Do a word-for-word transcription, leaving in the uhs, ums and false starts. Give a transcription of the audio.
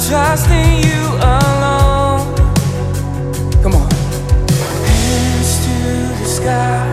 trusting you alone. Come on. Hands to the sky.